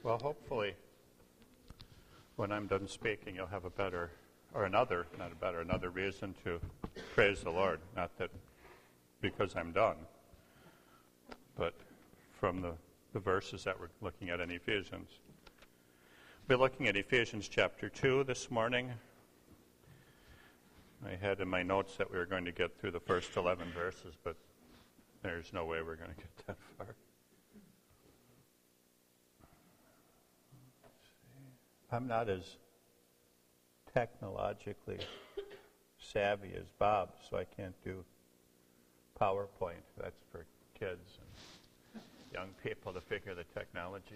Well, hopefully, when I'm done speaking, you'll have another reason to praise the Lord. Not that because I'm done, but from the verses that we're looking at in Ephesians. We're looking at Ephesians chapter 2 this morning. I had in my notes that we were going to get through the first 11 verses, but there's no way we're going to get that far. I'm not as technologically savvy as Bob, so I can't do PowerPoint. That's for kids and young people to figure the technology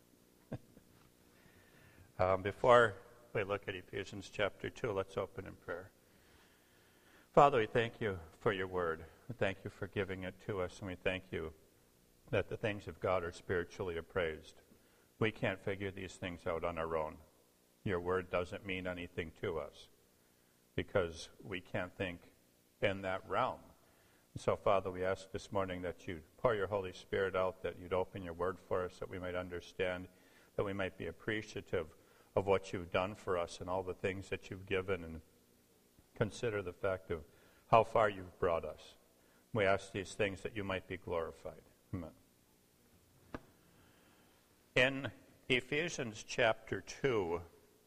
out. Before we look at Ephesians chapter 2, let's open in prayer. Father, we thank you for your word. We thank you for giving it to us, and we thank you that the things of God are spiritually appraised. We can't figure these things out on our own. Your word doesn't mean anything to us because we can't think in that realm. So, Father, we ask this morning that you'd pour your Holy Spirit out, that you'd open your word for us, that we might understand, that we might be appreciative of what you've done for us and all the things that you've given, and consider the fact of how far you've brought us. We ask these things that you might be glorified. Amen. In Ephesians chapter 2,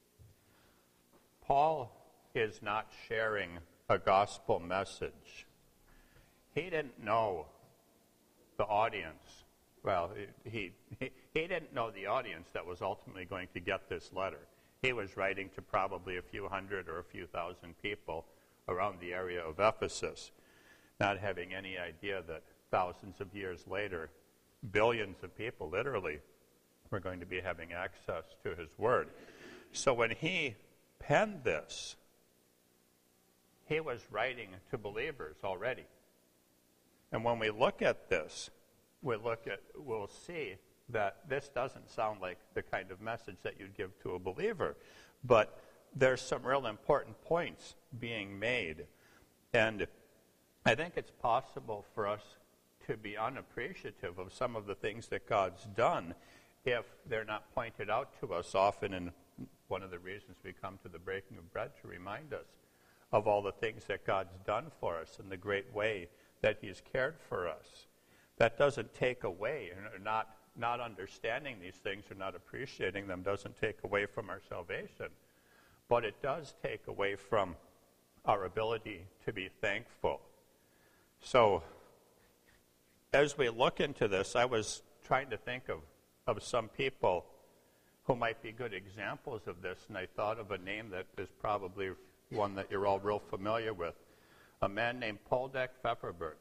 Paul is not sharing a gospel message. He didn't know the audience. Well, he didn't know the audience that was ultimately going to get this letter. He was writing to probably a few hundred or a few thousand people around the area of Ephesus, not having any idea that thousands of years later, billions of people literally were going to be having access to his word. So when he penned this, he was writing to believers already. And when we look at this, we'll see that this doesn't sound like the kind of message that you'd give to a believer. But there's some real important points being made. And I think it's possible for us to be unappreciative of some of the things that God's done if they're not pointed out to us often. And one of the reasons we come to the breaking of bread to remind us of all the things that God's done for us and the great way that he's cared for us. That doesn't take away, not understanding these things or not appreciating them doesn't take away from our salvation. But it does take away from our ability to be thankful. So, as we look into this, I was trying to think of some people who might be good examples of this, and I thought of a name that is probably one that you're all real familiar with, a man named Poldek Pfefferberg.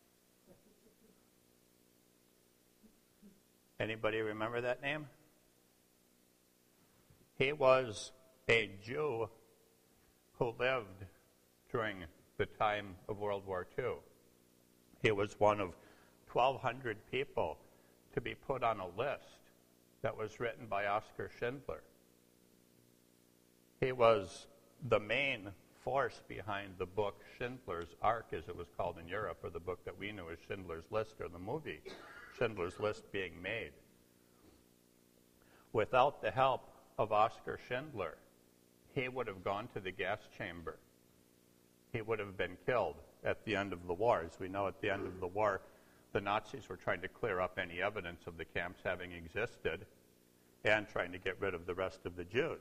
Anybody remember that name? He was a Jew who lived during the time of World War II. He was one of 1,200 people to be put on a list that was written by Oskar Schindler. He was the main force behind the book Schindler's Ark, as it was called in Europe, or the book that we knew as Schindler's List, or the movie Schindler's List being made. Without the help of Oskar Schindler, he would have gone to the gas chamber. He would have been killed at the end of the war. As we know, at the end of the war, the Nazis were trying to clear up any evidence of the camps having existed and trying to get rid of the rest of the Jews.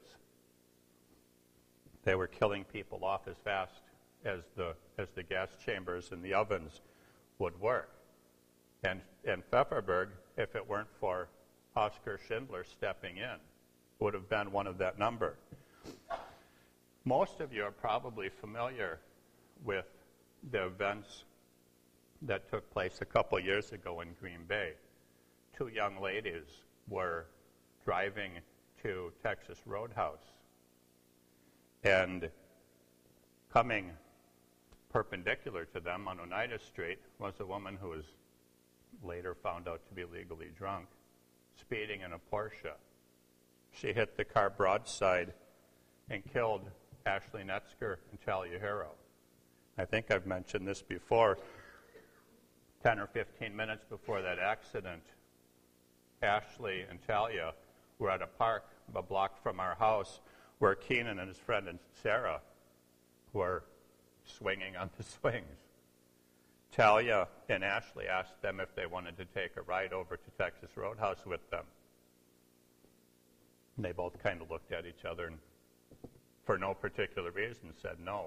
They were killing people off as fast as the gas chambers and the ovens would work. And Pfefferberg, if it weren't for Oskar Schindler stepping in, would have been one of that number. Most of you are probably familiar with the events that took place a couple years ago in Green Bay. Two young ladies were driving to Texas Roadhouse, and coming perpendicular to them on Oneida Street was a woman who was later found out to be legally drunk, speeding in a Porsche. She hit the car broadside and killed Ashley Netzger and Talia Harrow. I think I've mentioned this before. 10 or 15 minutes before that accident, Ashley and Talia were at a park a block from our house where Keenan and his friend and Sarah were swinging on the swings. Talia and Ashley asked them if they wanted to take a ride over to Texas Roadhouse with them. And they both kind of looked at each other and, for no particular reason, said no.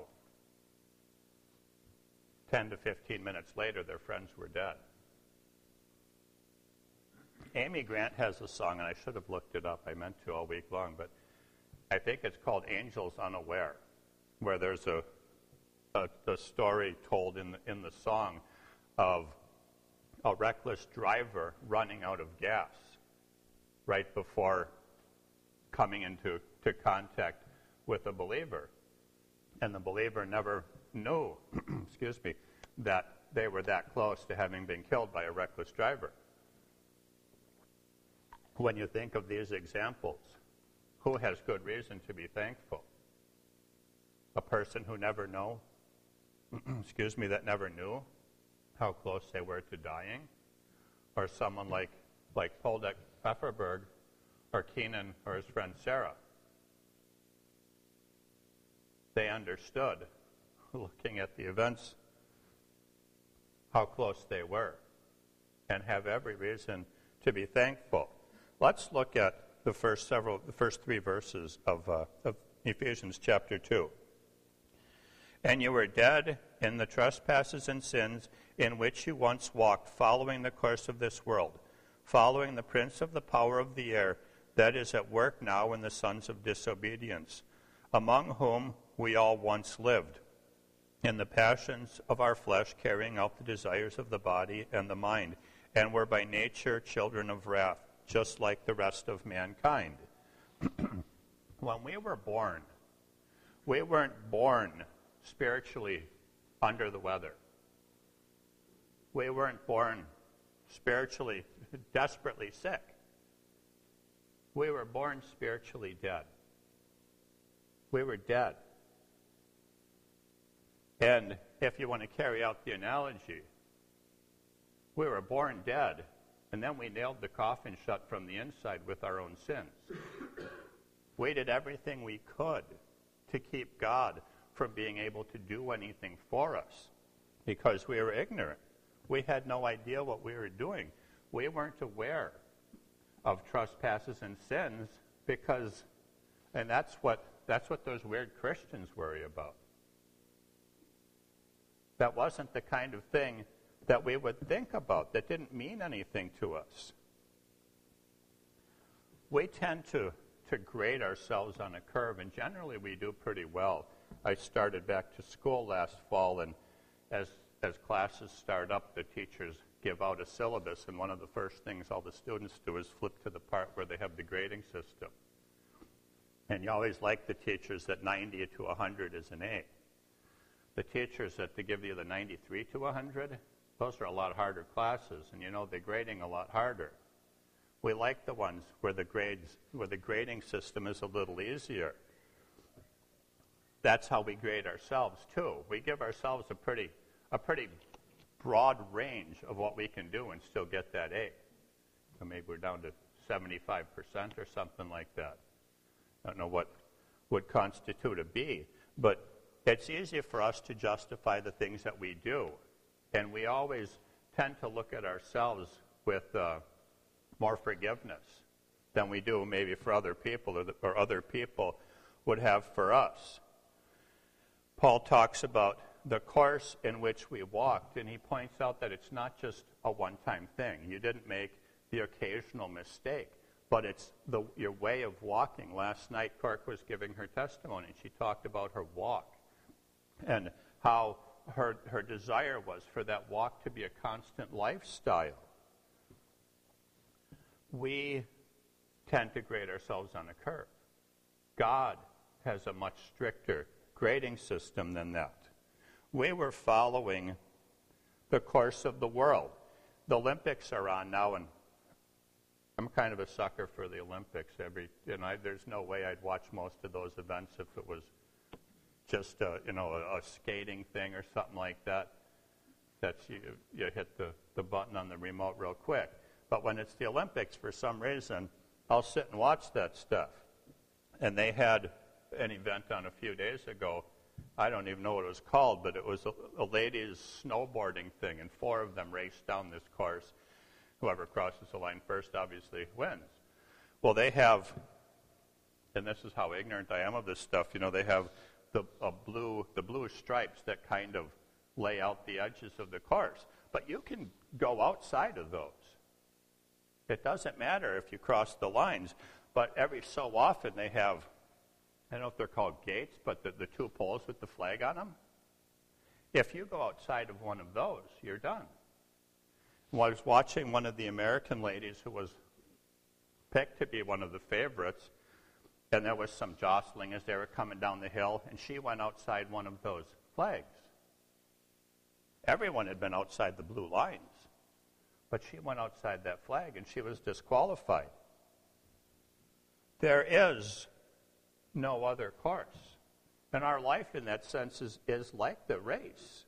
10 to 15 minutes later, their friends were dead. Amy Grant has a song, and I should have looked it up. I meant to all week long, but I think it's called Angels Unaware, where there's a story told in the song of a reckless driver running out of gas right before coming into contact with a believer. And the believer never knew, that they were that close to having been killed by a reckless driver. When you think of these examples, who has good reason to be thankful? A person who never know, that never knew how close they were to dying? Or someone like Poldek Pfefferberg or Keenan or his friend Sarah? They understood, looking at the events, how close they were, and have every reason to be thankful. Let's look at the first three verses of Ephesians chapter 2. And you were dead in the trespasses and sins in which you once walked, following the course of this world, following the prince of the power of the air, that is at work now in the sons of disobedience, among whom we all once lived, in the passions of our flesh, carrying out the desires of the body and the mind, and were by nature children of wrath, just like the rest of mankind. When we were born, we weren't born spiritually under the weather. We weren't born spiritually desperately sick. We were born spiritually dead. We were dead. And if you want to carry out the analogy, we were born dead, and then we nailed the coffin shut from the inside with our own sins. We did everything we could to keep God from being able to do anything for us because we were ignorant. We had no idea what we were doing. We weren't aware of trespasses and sins because, and that's what those weird Christians worry about. That wasn't the kind of thing that we would think about, that didn't mean anything to us. We tend to grade ourselves on a curve, and generally we do pretty well. I started back to school last fall, and as classes start up, the teachers give out a syllabus, and one of the first things all the students do is flip to the part where they have the grading system. And you always like the teachers that 90 to 100 is an A. The teachers that they give you the 93 to 100, those are a lot harder classes, and they're grading a lot harder. We like the ones where the grading system is a little easier. That's how we grade ourselves too. We give ourselves a pretty broad range of what we can do and still get that A. So maybe we're down to 75% or something like that. I don't know what would constitute a B, but it's easy for us to justify the things that we do. And we always tend to look at ourselves with more forgiveness than we do maybe for other people or other people would have for us. Paul talks about the course in which we walked, and he points out that it's not just a one-time thing. You didn't make the occasional mistake, but it's your way of walking. Last night, Cork was giving her testimony. She talked about her walk and how her desire was for that walk to be a constant lifestyle. We tend to grade ourselves on a curve. God has a much stricter grading system than that. We were following the course of the world. The Olympics are on now, and I'm kind of a sucker for the Olympics. There's no way I'd watch most of those events if it was just a skating thing or something like that. That's you hit the button on the remote real quick. But when it's the Olympics, for some reason, I'll sit and watch that stuff. And they had an event on a few days ago. I don't even know what it was called, but it was a ladies' snowboarding thing, and 4 of them raced down this course. Whoever crosses the line first obviously wins. Well, they have, and this is how ignorant I am of this stuff, they have the blue stripes that kind of lay out the edges of the course. But you can go outside of those. It doesn't matter if you cross the lines, but every so often they have, I don't know if they're called gates, but the 2 poles with the flag on them. If you go outside of one of those, you're done. Well, I was watching one of the American ladies who was picked to be one of the favorites, and there was some jostling as they were coming down the hill, and she went outside one of those flags. Everyone had been outside the blue lines, but she went outside that flag, and she was disqualified. There is no other course. And our life in that sense is like the race.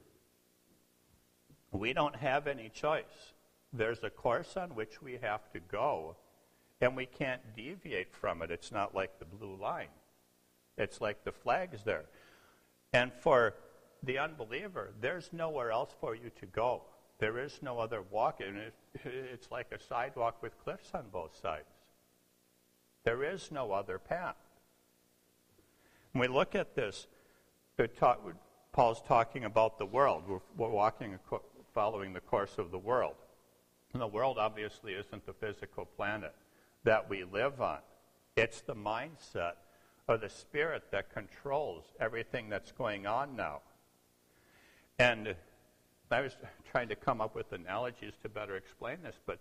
We don't have any choice. There's a course on which we have to go, and we can't deviate from it. It's not like the blue line. It's like the flags there. And for the unbeliever, there's nowhere else for you to go. There is no other walk. And it's like a sidewalk with cliffs on both sides. There is no other path. When we look at this, Paul's talking about the world. We're walking, following the course of the world. And the world obviously isn't the physical planet that we live on. It's the mindset or the spirit that controls everything that's going on now. And I was trying to come up with analogies to better explain this, but,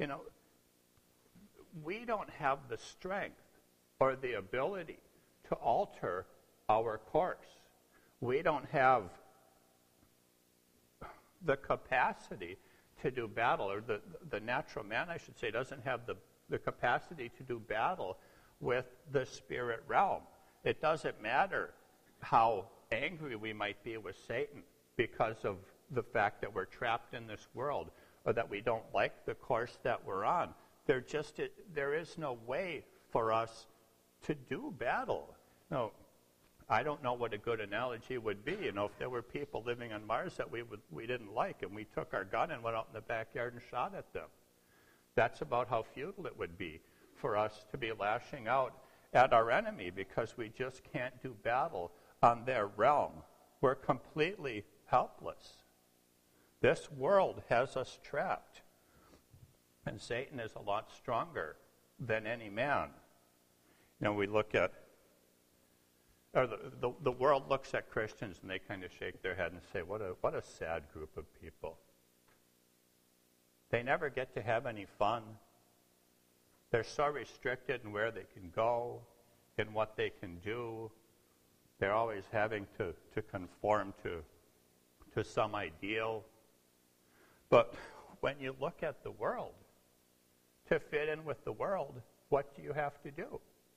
we don't have the strength or the ability to alter our course. We don't have the capacity to do battle, or the natural man, I should say, doesn't have the capacity to do battle with the spirit realm. It doesn't matter how angry we might be with Satan because of the fact that we're trapped in this world or that we don't like the course that we're on. There is no way for us to do battle. No, I don't know what a good analogy would be. If there were people living on Mars that we didn't like, and we took our gun and went out in the backyard and shot at them. That's about how futile it would be for us to be lashing out at our enemy, because we just can't do battle on their realm. We're completely helpless. This world has us trapped. And Satan is a lot stronger than any man. We look at, or the world looks at Christians and they kind of shake their head and say, what a sad group of people. They never get to have any fun. They're so restricted in where they can go, in what they can do. They're always having to conform to some ideal. But when you look at the world, to fit in with the world, what do you have to do?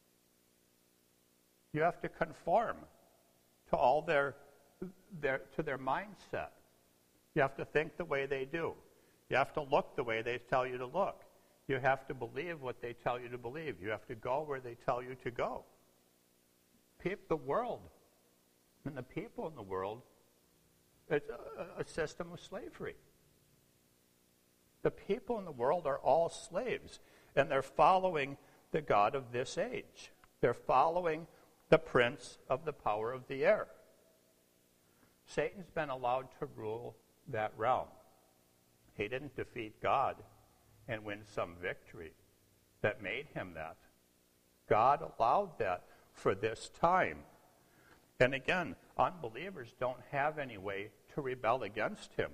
You have to conform to all their mindset. You have to think the way they do. You have to look the way they tell you to look. You have to believe what they tell you to believe. You have to go where they tell you to go. The world and the people in the world, it's a system of slavery. The people in the world are all slaves, and they're following the god of this age. They're following the prince of the power of the air. Satan's been allowed to rule that realm. He didn't defeat God and win some victory that made him that. God allowed that for this time. And again, unbelievers don't have any way to rebel against him.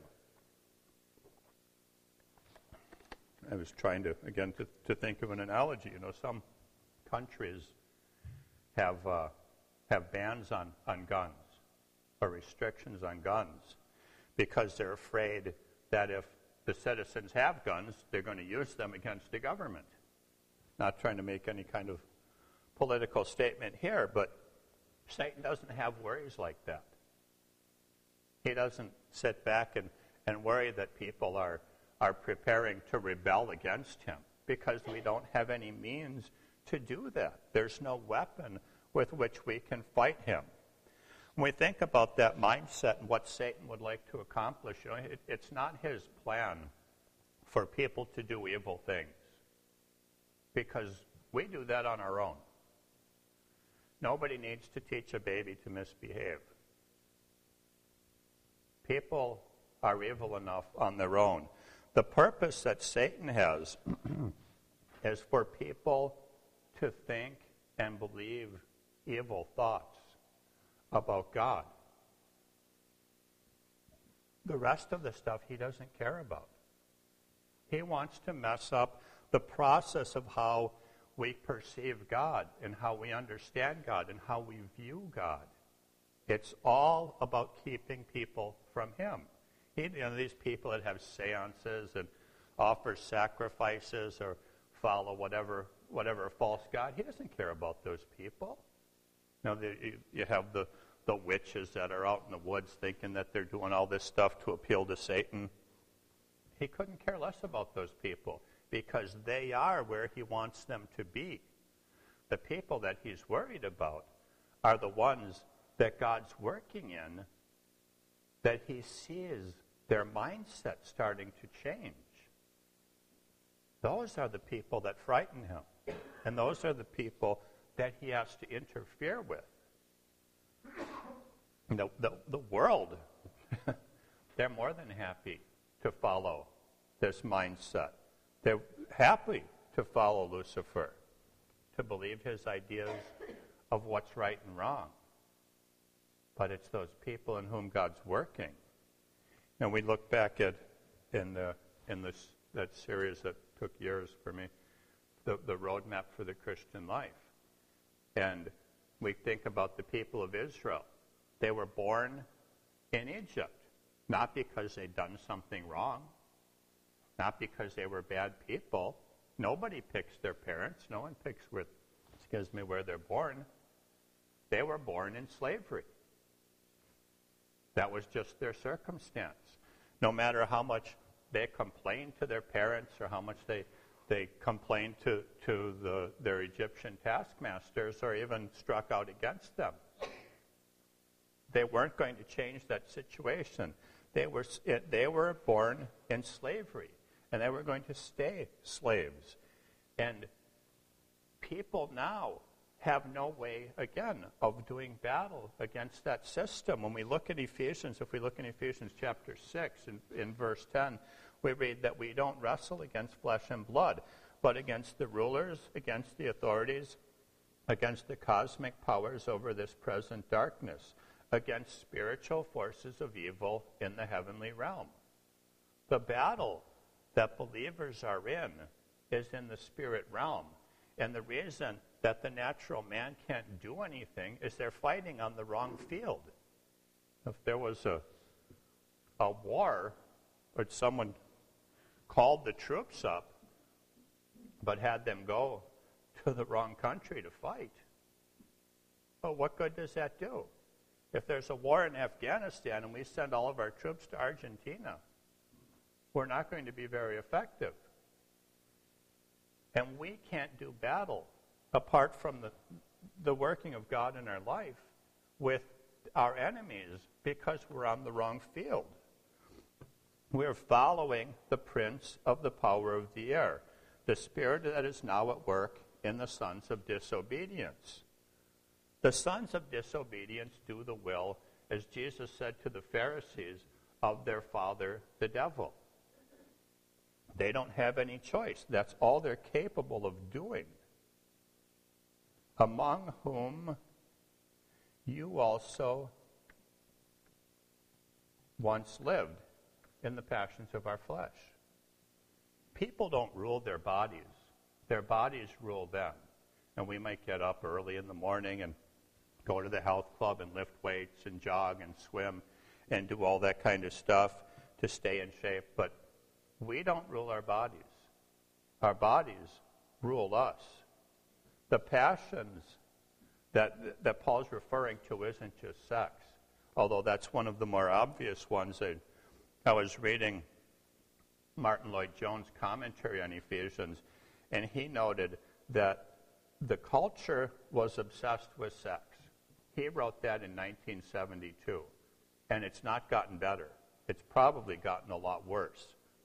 I was trying to think of an analogy. Some countries have bans on guns or restrictions on guns because they're afraid that if the citizens have guns, they're going to use them against the government. Not trying to make any kind of political statement here, but Satan doesn't have worries like that. He doesn't sit back and worry that people are preparing to rebel against him because we don't have any means to do that. There's no weapon with which we can fight him. When we think about that mindset and what Satan would like to accomplish, it's not his plan for people to do evil things, because we do that on our own. Nobody needs to teach a baby to misbehave. People are evil enough on their own. The purpose that Satan has is for people to think and believe evil thoughts about God. The rest of the stuff he doesn't care about. He wants to mess up the process of how we perceive God and how we understand God and how we view God. It's all about keeping people from him. These people that have seances and offer sacrifices or follow whatever false god, he doesn't care about those people. You have the witches that are out in the woods thinking that they're doing all this stuff to appeal to Satan. He couldn't care less about those people because they are where he wants them to be. The people that he's worried about are the ones that God's working in, that he sees their mindset starting to change. Those are the people that frighten him. And those are the people that he has to interfere with. The world, they're more than happy to follow this mindset. They're happy to follow Lucifer, to believe his ideas of what's right and wrong. But it's those people in whom God's working. And we look back at that series that took years for me, the roadmap for the Christian life. And we think about the people of Israel. They were born in Egypt, not because they'd done something wrong, not because they were bad people. Nobody picks their parents. No one picks where they're born. They were born in slavery. That was just their circumstance. No matter how much they complained to their parents or how much they complained to their Egyptian taskmasters or even struck out against them, they weren't going to change that situation. They were born in slavery, and they were going to stay slaves. And people now have no way, again, of doing battle against that system. When we look at Ephesians, if we look in Ephesians chapter 6, in verse 10, we read that we don't wrestle against flesh and blood, but against the rulers, against the authorities, against the cosmic powers over this present darkness, against spiritual forces of evil in the heavenly realm. The battle that believers are in is in the spirit realm. And the reason that the natural man can't do anything is they're fighting on the wrong field. If there was a war, or someone called the troops up, but had them go to the wrong country to fight, well, what good does that do? If there's a war in Afghanistan and we send all of our troops to Argentina, we're not going to be very effective. And we can't do battle apart from the working of God in our life with our enemies because we're on the wrong field. We're following the prince of the power of the air, the spirit that is now at work in the sons of disobedience. The sons of disobedience do the will, as Jesus said to the Pharisees, of their father, the devil. They don't have any choice. That's all they're capable of doing. Among whom you also once lived in the passions of our flesh. People don't rule their bodies. Their bodies rule them. And we might get up early in the morning and go to the health club and lift weights and jog and swim and do all that kind of stuff to stay in shape. But we don't rule our bodies. Our bodies rule us. The passions that Paul's referring to isn't just sex, although that's one of the more obvious ones. I was reading Martin Lloyd-Jones' commentary on Ephesians, and he noted that the culture was obsessed with sex. He wrote that in 1972, and it's not gotten better. It's probably gotten a lot worse.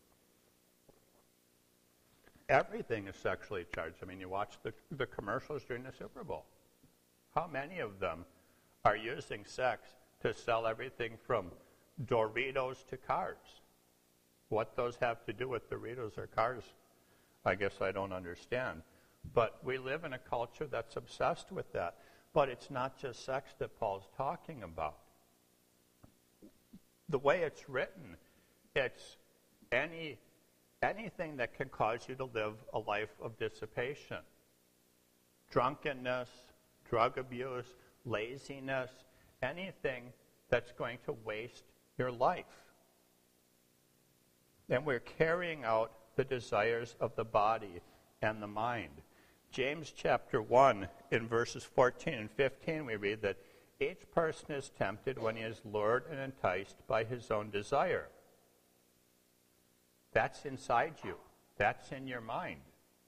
Everything is sexually charged. I mean, you watch the commercials during the Super Bowl. How many of them are using sex to sell everything from Doritos to cars? What those have to do with Doritos or cars, I guess I don't understand. But we live in a culture that's obsessed with that. But it's not just sex that Paul's talking about. The way it's written, it's anything that can cause you to live a life of dissipation. Drunkenness, drug abuse, laziness, anything that's going to waste your life. And we're carrying out the desires of the body and the mind. James chapter 1, in verses 14 and 15, we read that each person is tempted when he is lured and enticed by his own desire. That's inside you. That's in your mind.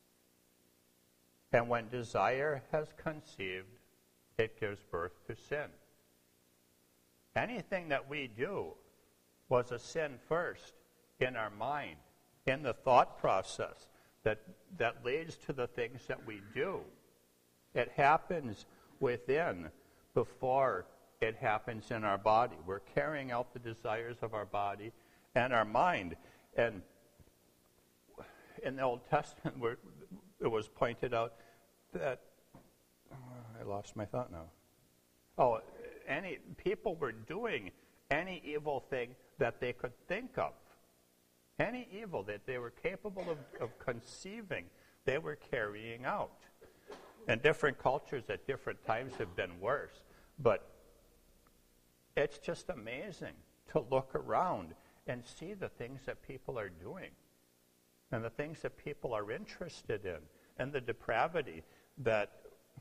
And when desire has conceived, it gives birth to sin. Anything that we do was a sin first in our mind, in the thought process that leads to the things that we do. It happens within before it happens in our body. We're carrying out the desires of our body and our mind. And in the Old Testament, it was pointed out that I lost my thought now. People were doing any evil thing that they could think of. Any evil that they were capable of conceiving, they were carrying out. And different cultures at different times have been worse. But it's just amazing to look around and see the things that people are doing and the things that people are interested in and the depravity that,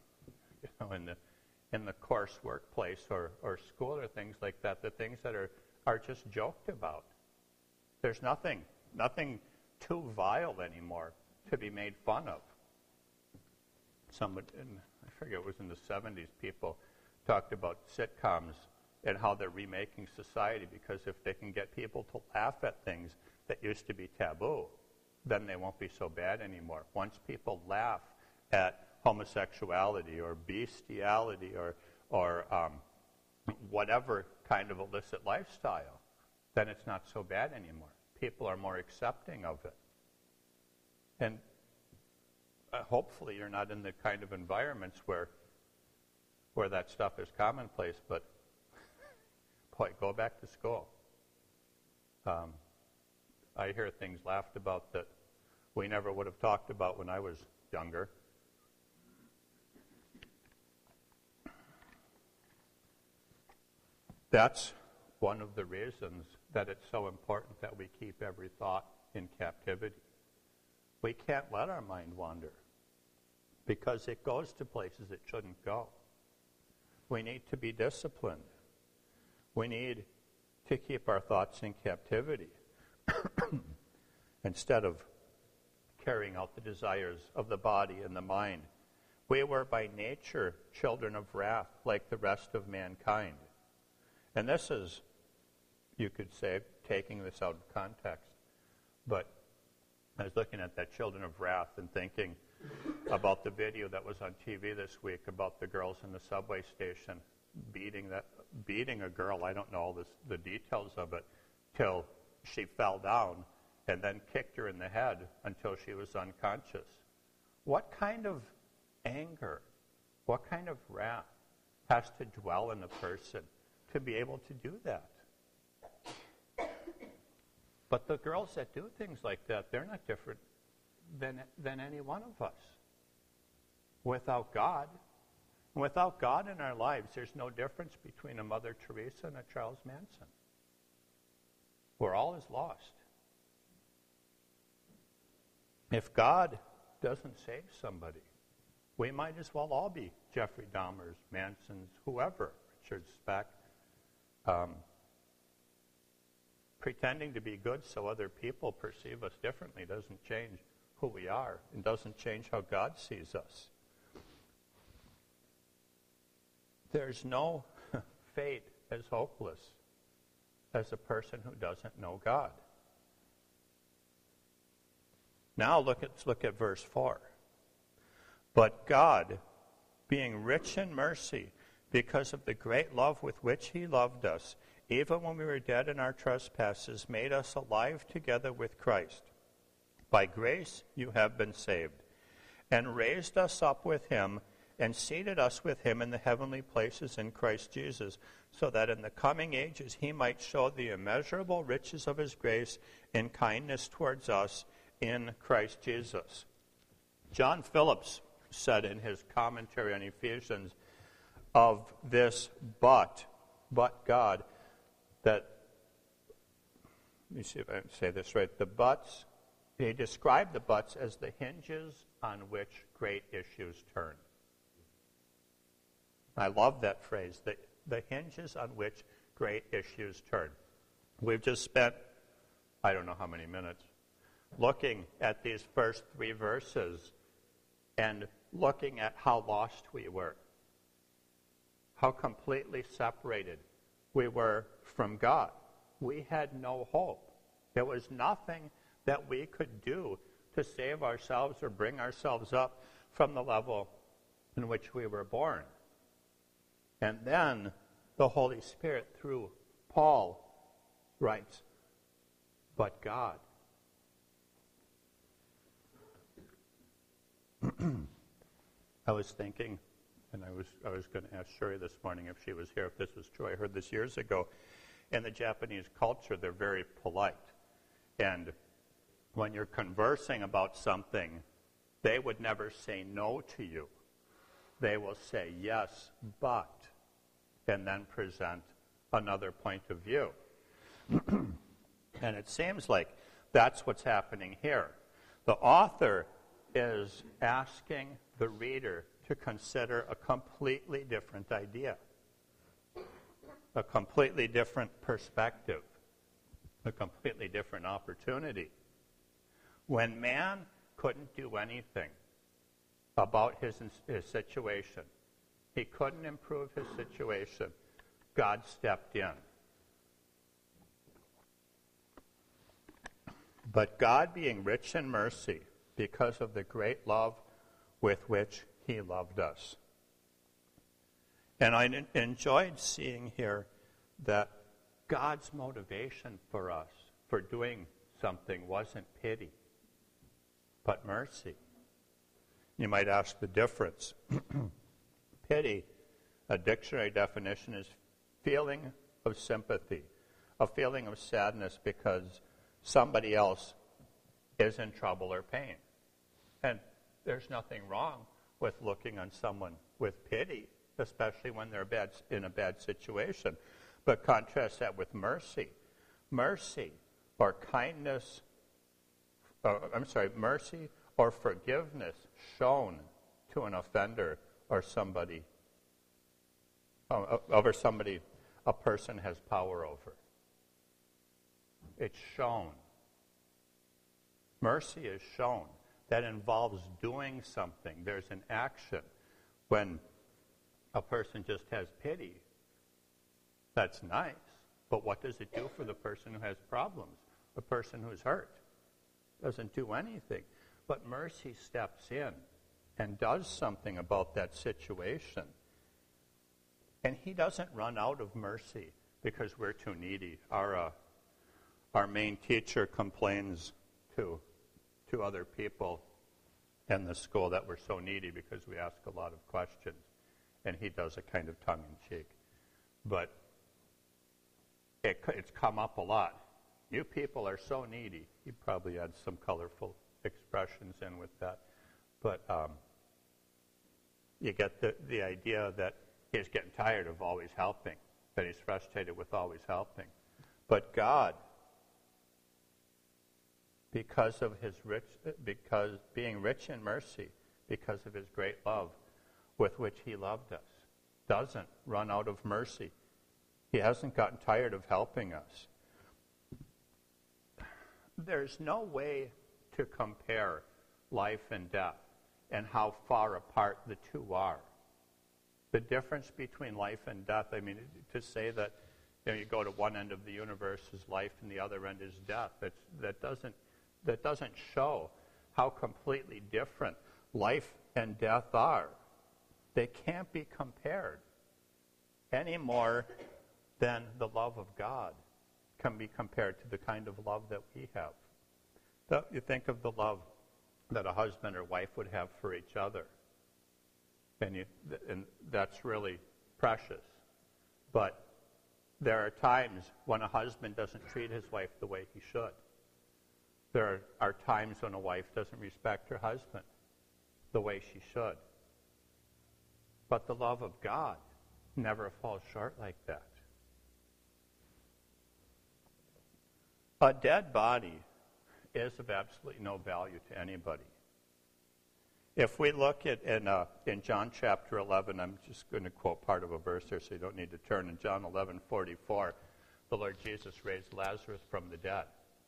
in the coarse workplace or school or things like that, the things that are just joked about. There's nothing too vile anymore to be made fun of. I forget, it was in the 70s, people talked about sitcoms and how they're remaking society, because if they can get people to laugh at things that used to be taboo, then they won't be so bad anymore. Once people laugh at homosexuality or bestiality or whatever kind of illicit lifestyle, then it's not so bad anymore. People are more accepting of it. And hopefully you're not in the kind of environments where that stuff is commonplace, but boy, go back to school. I hear things laughed about that we never would have talked about when I was younger. That's one of the reasons that it's so important that we keep every thought in captivity. We can't let our mind wander because it goes to places it shouldn't go. We need to be disciplined. We need to keep our thoughts in captivity instead of carrying out the desires of the body and the mind. We were by nature children of wrath like the rest of mankind. And this is, you could say, taking this out of context, but I was looking at that Children of Wrath and thinking about the video that was on TV this week about the girls in the subway station beating a girl. I don't know all the details of it, till she fell down and then kicked her in the head until she was unconscious. What kind of anger, what kind of wrath has to dwell in a person to be able to do that? But the girls that do things like that, they're not different than any one of us. Without God in our lives, there's no difference between a Mother Teresa and a Charles Manson. We're all as lost. If God doesn't save somebody, we might as well all be Jeffrey Dahmers, Mansons, whoever, Richard Speck. Pretending to be good so other people perceive us differently doesn't change who we are and doesn't change how God sees us. There's no fate as hopeless as a person who doesn't know God. Now let's look at verse 4. But God, being rich in mercy, because of the great love with which he loved us, even when we were dead in our trespasses, made us alive together with Christ. By grace you have been saved, and raised us up with him, and seated us with him in the heavenly places in Christ Jesus, so that in the coming ages he might show the immeasurable riches of his grace in kindness towards us in Christ Jesus. John Phillips said in his commentary on Ephesians of this but God, that, let me see if I can say this right, the buts, he described the buts as the hinges on which great issues turn. I love that phrase, the hinges on which great issues turn. We've just spent, I don't know how many minutes, looking at these first 3 verses and looking at how lost we were, how completely separated we were from God. We had no hope. There was nothing that we could do to save ourselves or bring ourselves up from the level in which we were born. And then the Holy Spirit, through Paul, writes, but God. I was thinking, and I was going to ask Shuri this morning if she was here, if this was true. I heard this years ago. In the Japanese culture, they're very polite. And when you're conversing about something, they would never say no to you. They will say yes, but, and then present another point of view. And it seems like that's what's happening here. The author is asking the reader to consider a completely different idea, a completely different perspective, a completely different opportunity. When man couldn't do anything about his situation, he couldn't improve his situation, God stepped in. But God, being rich in mercy, because of the great love with which he loved us. And I enjoyed seeing here that God's motivation for us, for doing something, wasn't pity, but mercy. You might ask the difference. Pity, a dictionary definition, is feeling of sympathy, a feeling of sadness because somebody else is in trouble or pain. And there's nothing wrong with looking on someone with pity, especially when they're in a bad situation. But contrast that with mercy. Mercy or kindness, mercy or forgiveness shown to an offender or somebody, a person has power over. It's shown. Mercy is shown. That involves doing something. There's an action. When a person just has pity, that's nice. But what does it do for the person who has problems? The person who's hurt doesn't do anything. But mercy steps in and does something about that situation. And he doesn't run out of mercy because we're too needy. Our main teacher complains to other people in the school that we're so needy because we ask a lot of questions. And he does it kind of tongue-in-cheek. But it's come up a lot. You people are so needy. He probably adds some colorful expressions in with that. But you get the idea that he's getting tired of always helping, that he's frustrated with always helping. But God, because being rich in mercy, because of his great love with which he loved us, doesn't run out of mercy. He hasn't gotten tired of helping us. There's no way to compare life and death and how far apart the two are. The difference between life and death, I mean, to say that you go to one end of the universe is life and the other end is death, that doesn't show how completely different life and death are. They can't be compared any more than the love of God can be compared to the kind of love that we have. So you think of the love that a husband or wife would have for each other, and that's really precious. But there are times when a husband doesn't treat his wife the way he should. There are times when a wife doesn't respect her husband the way she should. But the love of God never falls short like that. A dead body is of absolutely no value to anybody. If we look at in John chapter 11, I'm just going to quote part of a verse here so you don't need to turn. In John 11:44, the Lord Jesus raised Lazarus from the dead.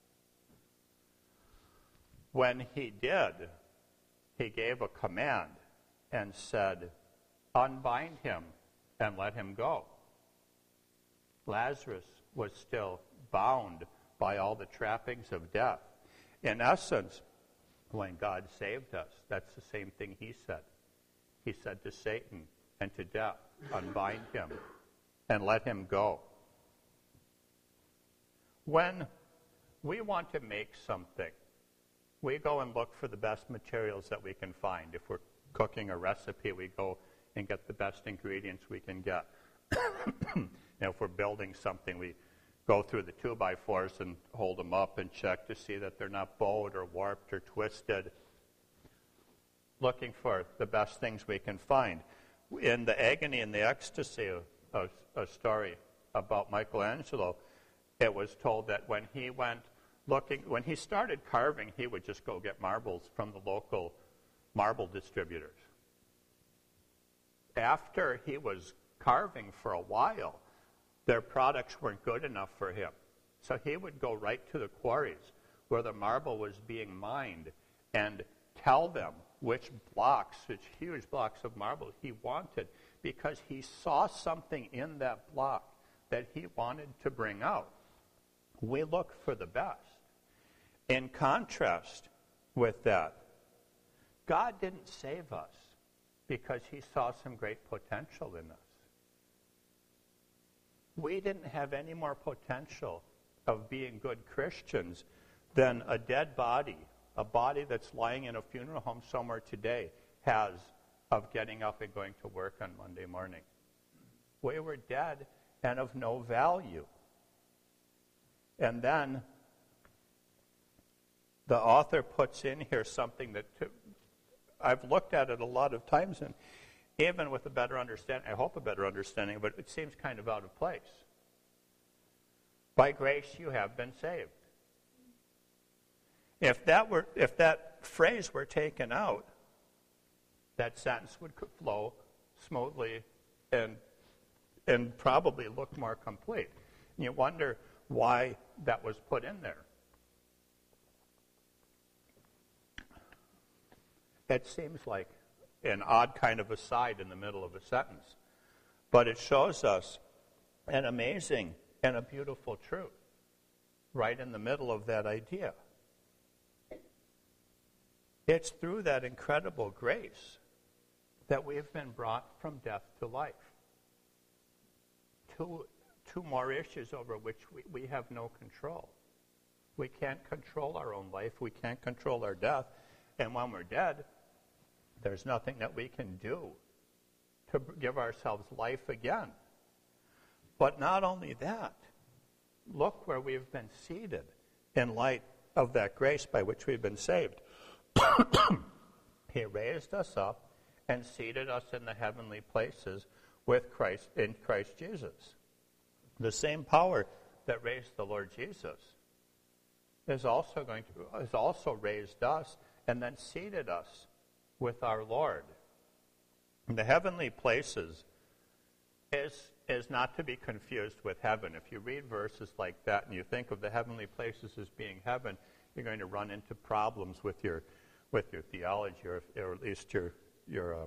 When he did, he gave a command and said, "Unbind him and let him go." Lazarus was still bound by all the trappings of death. In essence, when God saved us, that's the same thing he said. He said to Satan and to death, "Unbind him and let him go." When we want to make something, we go and look for the best materials that we can find. If we're cooking a recipe, we go and get the best ingredients we can get. If we're building something, we go through the 2x4s and hold them up and check to see that they're not bowed or warped or twisted, looking for the best things we can find. In the agony and the ecstasy of a story about Michelangelo, it was told that when he started carving, he would just go get marbles from the local marble distributors. After he was carving for a while, their products weren't good enough for him. So he would go right to the quarries where the marble was being mined and tell them which huge blocks of marble he wanted, because he saw something in that block that he wanted to bring out. We look for the best. In contrast with that, God didn't save us because he saw some great potential in us. We didn't have any more potential of being good Christians than a dead body, a body that's lying in a funeral home somewhere today, has of getting up and going to work on Monday morning. We were dead and of no value. And then the author puts in here something that I've looked at it a lot of times, and even with a better understanding, I hope a better understanding, but it seems kind of out of place. By grace you have been saved. If that phrase were taken out, that sentence would flow smoothly and probably look more complete. And you wonder why that was put in there. It seems like an odd kind of aside in the middle of a sentence, but it shows us an amazing and a beautiful truth right in the middle of that idea. It's through that incredible grace that we've been brought from death to life. Two more issues over which we have no control. We can't control our own life. We can't control our death. And when we're dead, there's nothing that we can do to give ourselves life again. But not only that, look where we've been seated in light of that grace by which we've been saved. He raised us up and seated us in the heavenly places with Christ, in Christ Jesus. The same power that raised the Lord Jesus has also raised us and then seated us with our Lord. The heavenly places is not to be confused with heaven. If you read verses like that and you think of the heavenly places as being heaven, you're going to run into problems with with your theology, or at least your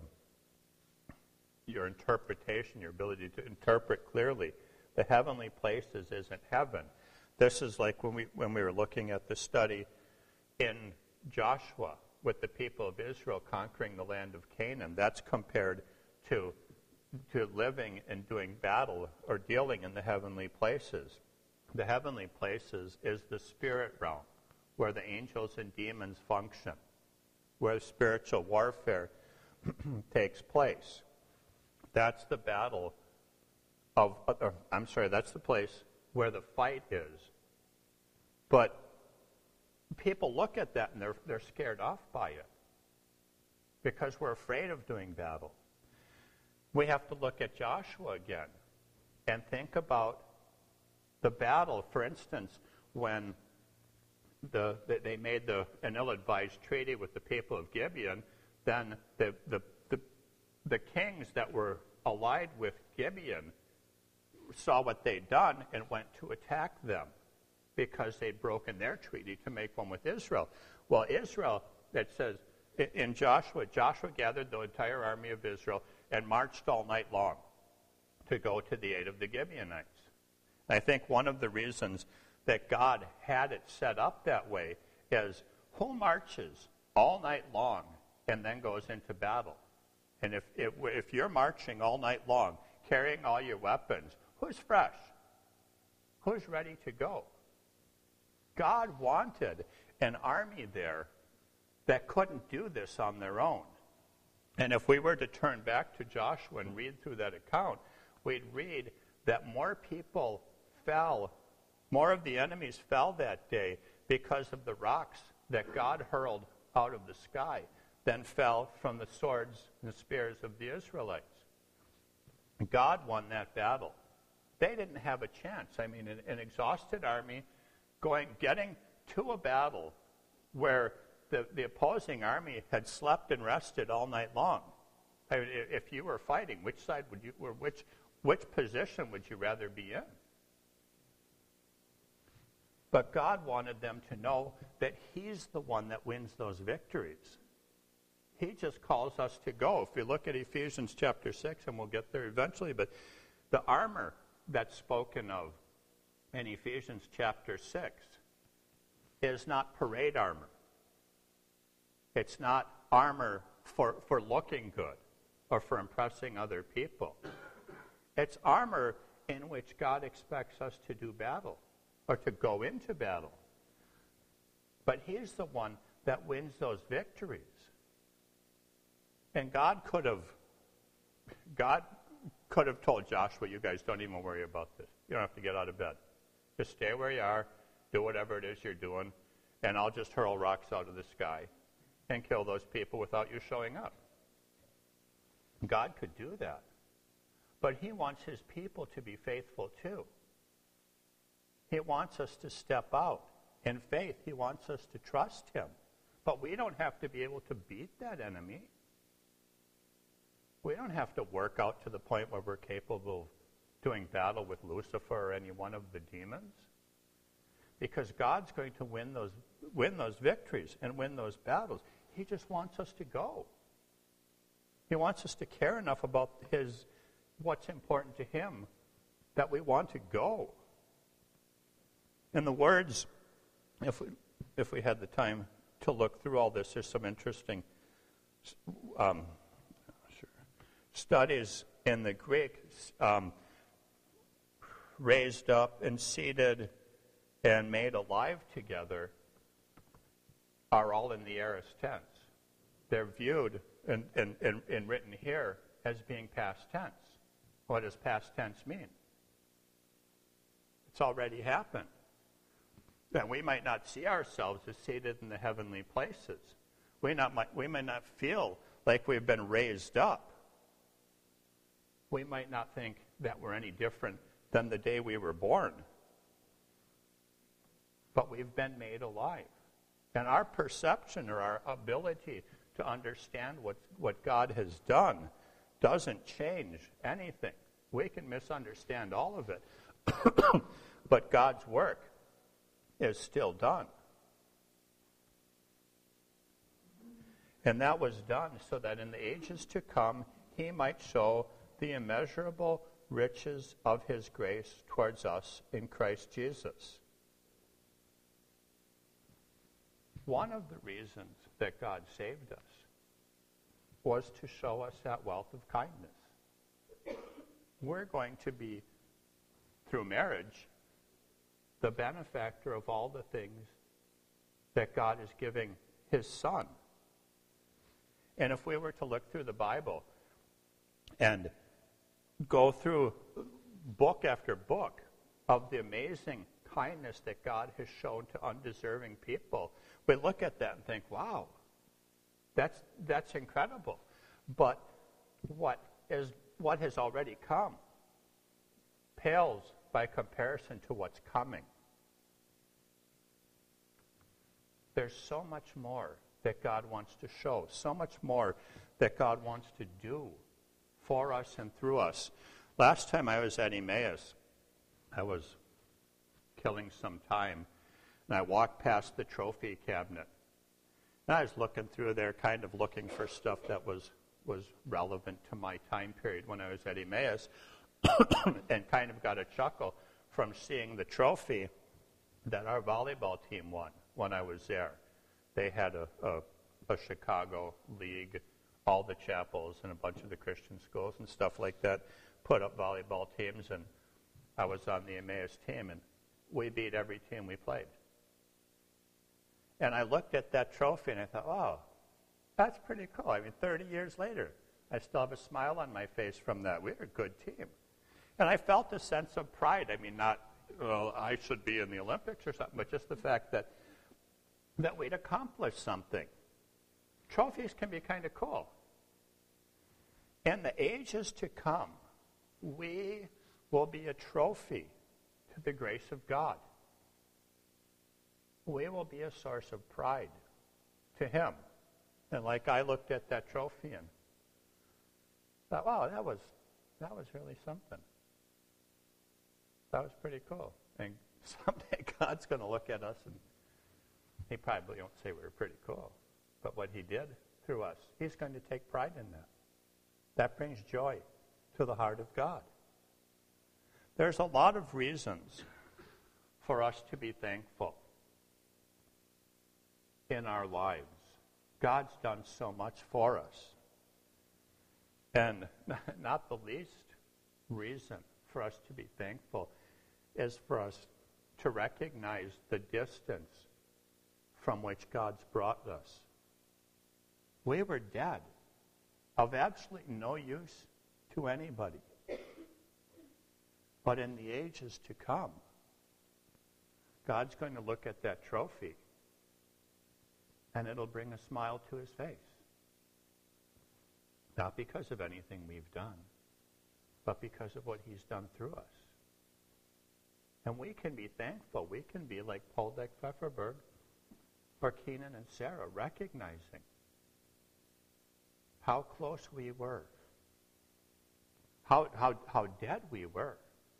interpretation, your ability to interpret clearly. The heavenly places isn't heaven. This is like when we were looking at the study in Joshua with the people of Israel conquering the land of Canaan. That's compared to living and doing battle or dealing in the heavenly places. The heavenly places is the spirit realm, where the angels and demons function, where spiritual warfare takes place. That's the battle that's the place where the fight is. But people look at that and they're scared off by it because we're afraid of doing battle. We have to look at Joshua again and think about the battle. For instance, when they made an ill-advised treaty with the people of Gibeon, then the kings that were allied with Gibeon saw what they'd done and went to attack them because they'd broken their treaty to make one with Israel. Well, Israel, it says in Joshua gathered the entire army of Israel and marched all night long to go to the aid of the Gibeonites. And I think one of the reasons that God had it set up that way is who marches all night long and then goes into battle? And if you're marching all night long, carrying all your weapons, who's fresh? Who's ready to go? God wanted an army there that couldn't do this on their own. And if we were to turn back to Joshua and read through that account, we'd read that more people fell, more of the enemies fell that day because of the rocks that God hurled out of the sky than fell from the swords and the spears of the Israelites. God won that battle. They didn't have a chance. I mean, an exhausted army getting to a battle where the opposing army had slept and rested all night long. I mean, if you were fighting, which side would you, or which position would you rather be in? But God wanted them to know that He's the one that wins those victories. He just calls us to go. If you look at Ephesians chapter 6, and we'll get there eventually, but the armor that's spoken of in Ephesians chapter 6 is not parade armor. It's not armor for looking good or for impressing other people. It's armor in which God expects us to do battle or to go into battle. But He's the one that wins those victories. And God could have told Joshua, you guys don't even worry about this. You don't have to get out of bed. Just stay where you are, do whatever it is you're doing, and I'll just hurl rocks out of the sky and kill those people without you showing up. God could do that. But He wants His people to be faithful too. He wants us to step out in faith. He wants us to trust Him. But we don't have to be able to beat that enemy. We don't have to work out to the point where we're capable of doing battle with Lucifer or any one of the demons. Because God's going to win those victories and win those battles. He just wants us to go. He wants us to care enough about what's important to Him that we want to go. In the words, if we had the time to look through all this, there's some interesting studies in the Greek. Raised up and seated and made alive together are all in the aorist tense. They're viewed and written here as being past tense. What does past tense mean? It's already happened. And we might not see ourselves as seated in the heavenly places. We might not feel like we've been raised up. We might not think that we're any different than the day we were born. But we've been made alive. And our perception or our ability to understand what God has done doesn't change anything. We can misunderstand all of it. But God's work is still done. And that was done so that in the ages to come he might show the immeasurable riches of his grace towards us in Christ Jesus. One of the reasons that God saved us was to show us that wealth of kindness. We're going to be, through marriage, the benefactor of all the things that God is giving his Son. And if we were to look through the Bible and go through book after book of the amazing kindness that God has shown to undeserving people, we look at that and think, wow, that's incredible. But what has already come pales by comparison to what's coming. There's so much more that God wants to show, so much more that God wants to do for us and through us. Last time I was at Emmaus, I was killing some time, and I walked past the trophy cabinet. And I was looking through there, kind of looking for stuff that was relevant to my time period when I was at Emmaus, and kind of got a chuckle from seeing the trophy that our volleyball team won when I was there. They had a Chicago league, all the chapels and a bunch of the Christian schools and stuff like that put up volleyball teams, and I was on the Emmaus team, and we beat every team we played. And I looked at that trophy and I thought, oh, that's pretty cool. I mean, 30 years later, I still have a smile on my face from that. We're a good team. And I felt a sense of pride. I mean, not, well, I should be in the Olympics or something, but just the fact that we'd accomplished something. Trophies can be kind of cool. In the ages to come, we will be a trophy to the grace of God. We will be a source of pride to him. And like I looked at that trophy and thought, wow, that was really something. That was pretty cool. And someday God's going to look at us and he probably won't say we were pretty cool. But what he did through us, he's going to take pride in that. That brings joy to the heart of God. There's a lot of reasons for us to be thankful in our lives. God's done so much for us. And not the least reason for us to be thankful is for us to recognize the distance from which God's brought us. We were dead, of absolutely no use to anybody. But in the ages to come, God's going to look at that trophy and it'll bring a smile to his face. Not because of anything we've done, but because of what he's done through us. And we can be thankful. We can be like Poldek Pfefferberg or Kenan and Sarah, recognizing how close we were, how dead we were,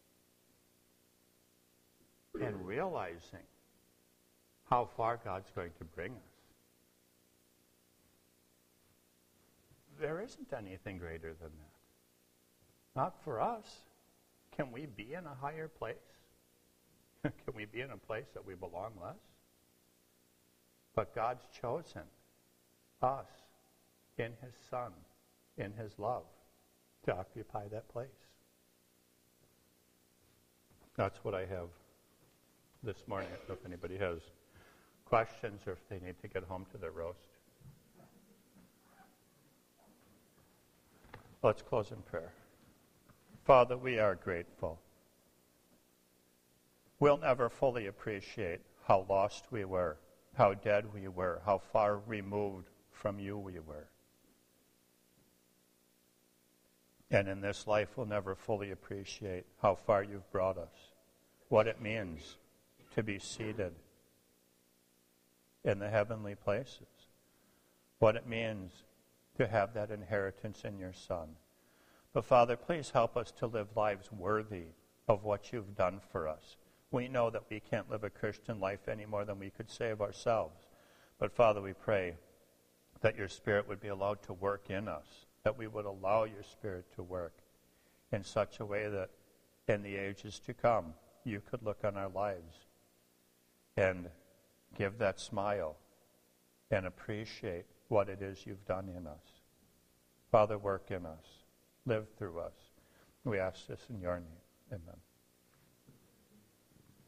and realizing how far God's going to bring us. There isn't anything greater than that. Not for us. Can we be in a higher place? Can we be in a place that we belong less? But God's chosen us in his Son, in his love, to occupy that place. That's what I have this morning. I don't know if anybody has questions or if they need to get home to their roast. Let's close in prayer. Father, we are grateful. We'll never fully appreciate how lost we were, how dead we were, how far removed from you we were. And in this life, we'll never fully appreciate how far you've brought us, what it means to be seated in the heavenly places, what it means to have that inheritance in your Son. But Father, please help us to live lives worthy of what you've done for us. We know that we can't live a Christian life any more than we could save ourselves. But Father, we pray that your Spirit would be allowed to work in us, that we would allow your Spirit to work in such a way that in the ages to come, you could look on our lives and give that smile and appreciate what it is you've done in us. Father, work in us. Live through us. We ask this in your name. Amen.